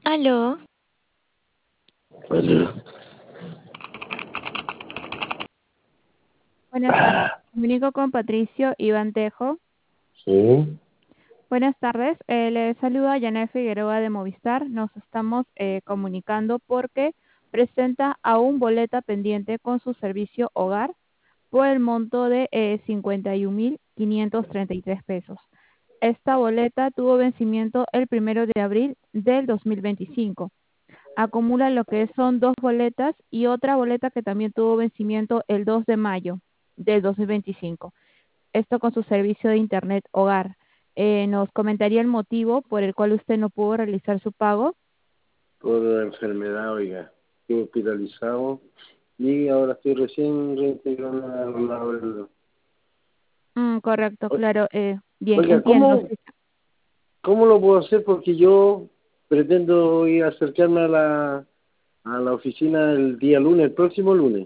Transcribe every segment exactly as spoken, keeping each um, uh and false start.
Aló, Bueno, Buenas tardes. Comunico con Patricio Iván Tejo. sí, Buenas tardes. Eh, le saluda Janet Figueroa de Movistar. Nos estamos eh, comunicando porque presenta aún boleta pendiente con su servicio hogar por el monto de eh, cincuenta y un mil quinientos treinta y tres pesos. Esta boleta tuvo vencimiento el primero de abril del dos mil veinticinco. Acumula lo que son dos boletas y otra boleta que también tuvo vencimiento el dos de mayo del dos mil veinticinco. Esto con su servicio de Internet hogar. Eh, ¿nos comentaría el motivo por el cual usted no pudo realizar su pago? por la enfermedad, oiga. Estuve hospitalizado y ahora estoy recién reintegrando a la la- Mm, correcto, O- claro. Eh, bien, Oiga, entiendo. ¿cómo, Sí. ¿cómo lo puedo hacer? Porque yo pretendo ir a acercarme a la, a la oficina el día lunes, el próximo lunes.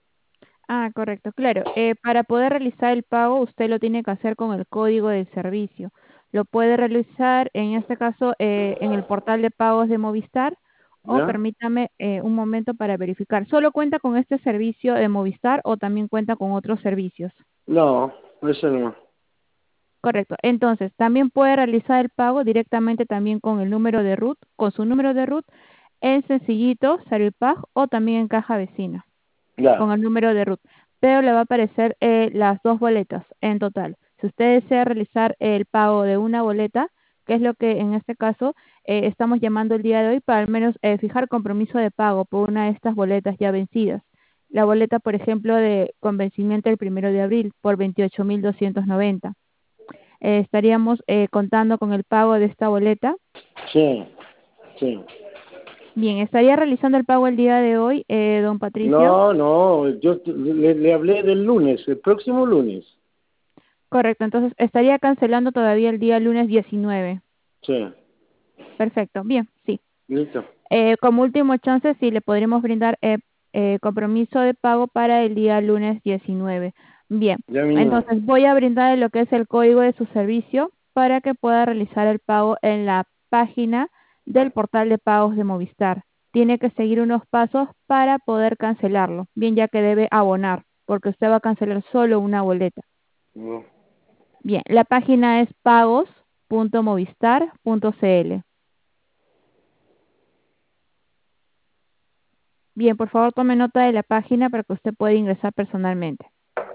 Ah, correcto, claro. Eh, para poder realizar el pago, usted lo tiene que hacer con el código del servicio. Lo puede realizar, en este caso, eh, en el portal de pagos de Movistar, o ¿Ya? permítame eh, un momento para verificar. ¿Solo cuenta con este servicio de Movistar o también cuenta con otros servicios? No, eso no. Correcto. Entonces, también puede realizar el pago directamente también con el número de RUT, con su número de RUT en Sencillito, Saludpag o también en Caja Vecina, con Ya, el número de RUT. Pero le va a aparecer eh, las dos boletas en total. Si usted desea realizar el pago de una boleta, que es lo que en este caso eh, estamos llamando el día de hoy, para al menos eh, fijar compromiso de pago por una de estas boletas ya vencidas. La boleta, por ejemplo, de con vencimiento el primero de abril por veintiocho mil doscientos noventa. Eh, estaríamos eh, contando con el pago de esta boleta. sí, sí. Bien, estaría realizando el pago el día de hoy, eh, don Patricio. No, no, yo t- le, le hablé del lunes, el próximo lunes. Correcto, entonces estaría cancelando todavía el día lunes diecinueve. Sí, Perfecto, bien, sí. listo. Eh, como último chance, sí, le podremos brindar eh, eh, compromiso de pago para el día lunes diecinueve. Bien, Ya mismo. entonces voy a brindar lo que es el código de su servicio para que pueda realizar el pago en la página del portal de pagos de Movistar. Tiene que seguir unos pasos para poder cancelarlo, bien ya que debe abonar, porque usted va a cancelar solo una boleta. No. Bien, la página es pagos punto movistar punto cl. Bien, por favor tome nota de la página para que usted pueda ingresar personalmente.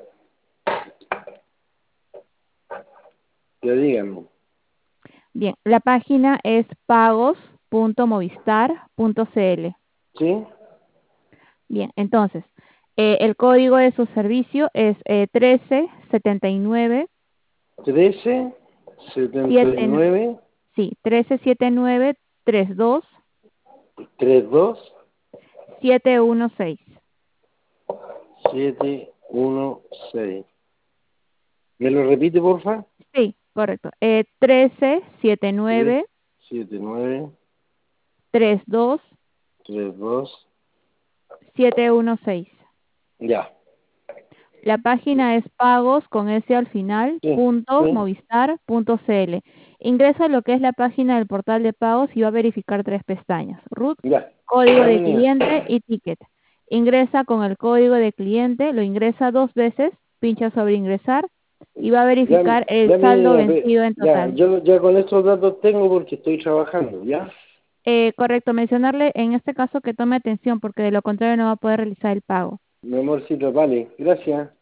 Ya díganme. Bien, la página es pagos punto movistar punto cl. ¿Sí? Bien, entonces, eh, el código de su servicio es eh, trece setenta y nueve Trece setenta y siete, nueve sí, trece setenta y nueve treinta y dos treinta y dos setecientos dieciséis. setecientos dieciséis. ¿Me lo repite, porfa? Sí, correcto. Eh, trece setenta y Tres nueve siete nueve treinta y dos tres dos. setecientos dieciséis. Ya. La página es pagos con S al final, Sí, punto sí. movistar punto cl. Ingresa a lo que es la página del portal de pagos y va a verificar tres pestañas: RUT, Ya. código Ya de venía. cliente y ticket. Ingresa con el código de cliente, lo ingresa dos veces, pincha sobre ingresar y va a Ya, verificar el ya saldo venía. pe- vencido en Ya, total. yo ya con estos datos tengo porque estoy trabajando, ¿ya? Eh, correcto, mencionarle en este caso que tome atención porque de lo contrario no va a poder realizar el pago. Mi amorcito, vale. Gracias.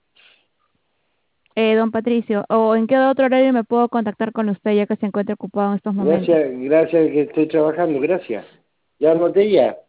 Eh, don Patricio, ¿o en qué otro horario me puedo contactar con usted ya que se encuentra ocupado en estos momentos? Gracias, gracias que estoy trabajando. Gracias. Ya anoté ya.